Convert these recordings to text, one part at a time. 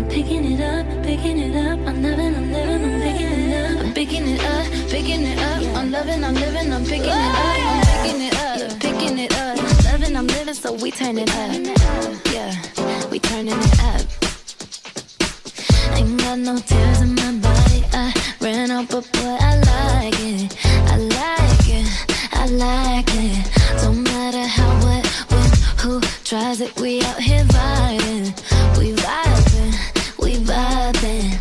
I'm picking it up, picking it up. I'm living, I'm living, I'm picking it up. I'm picking it up, picking it up. I'm loving, I'm living, I'm picking it up. I'm picking it up, picking it up. Loving, I'm living, so we turn it up. Yeah, we turning it up. Ain't got no tears in my body. I ran out, but boy, I like it. I like it, I like it. Don't matter how, what, when, who tries it. We out here vibing. We vibing, we vibing.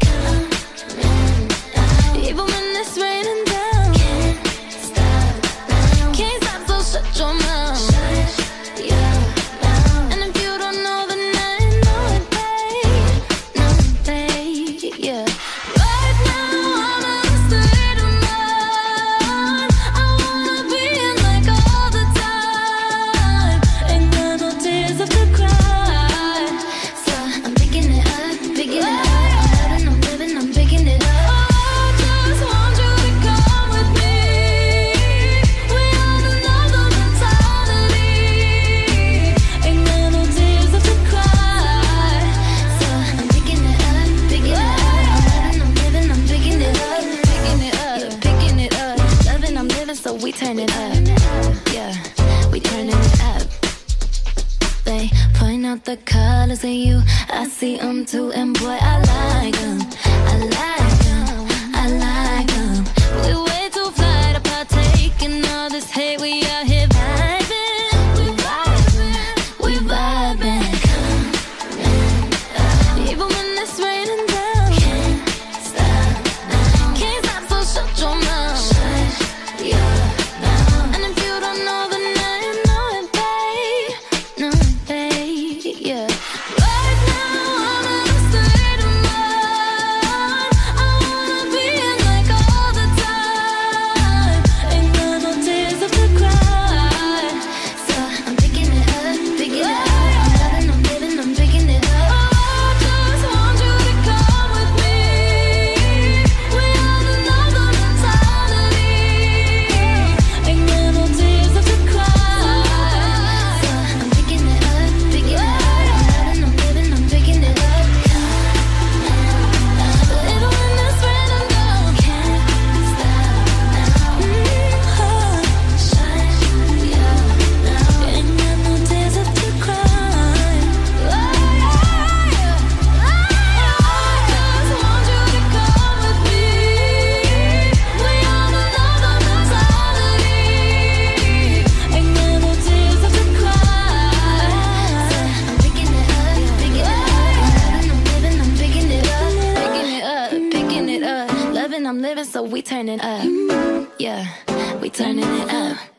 Even when it's raining down, can't stop now. Can't stop, so shut your mouth. Shut your mouth. And if you don't know, then I know it, babe. Know it, babe, yeah. Right now, I'm in a state of mind. I wanna be in like all the time. Ain't got no tears left to cry. So I'm picking it up, picking it up. I'm living, I'm picking it up. I just want you to come with me. We on another mentality. Ain't got no tears left to cry. So I'm picking it up, picking it up. I'm living, I'm picking it up. Picking it up, picking it up. Loving, I'm living, so we turn it up. Yeah, we turning it up. They point out the colors in you. I see them too, and boy, I like them. I like them, I like them. We way too fly to partake in all this hate. We out here vibing. We vibing, we vibing. Even when it's raining down, can't stop now. Can't stop, so shut your mouth. Shut your mouth. And if you don't know, then I know it, babe. Know it, babe, yeah. Right now, I'm in a state of mind. I wanna be in like all the time. Ain't got no tears left to cry. So I'm picking it up, picking it up. I'm living, I'm picking it up. I just want you to come with me. We on another mentality. Ain't got no tears left to cry. So I'm picking it up, picking it up. I'm living, I'm picking it up. Little when it's raining down, can't stop now. Shut your mouth. Ain't got no tears left to cry. I just want you to come with me. We on another mentality. Ain't got no tears left to cry. I'm picking it up, picking it up. I'm living, I'm picking it up. Picking it up, picking it up. Loving, I'm living, so we turn it up. Yeah, we turning it up.